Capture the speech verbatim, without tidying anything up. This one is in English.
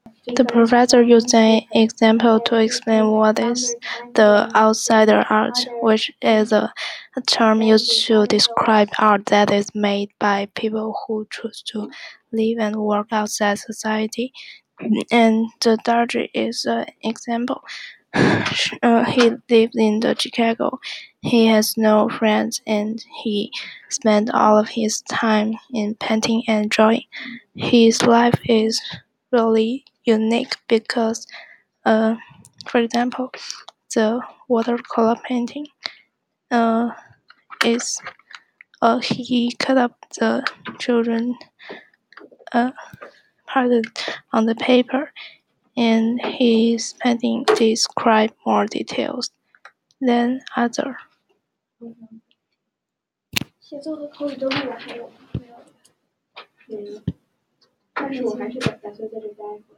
The professor used an example to explain what is the outsider art, which is a, a term used to describe art that is made by people who choose to live and work outside society. And the Darji is an example. Uh, he lived in the Chicago. He has no friends and he spent all of his time in painting and drawing. His life is really unique because, uh, for example, the watercolor painting uh, is uh, he cut up the children uh, part on the paper and his painting describe more details than other. 写作和口语都录了，还有没有？没有。但是我还是打算在这待会儿。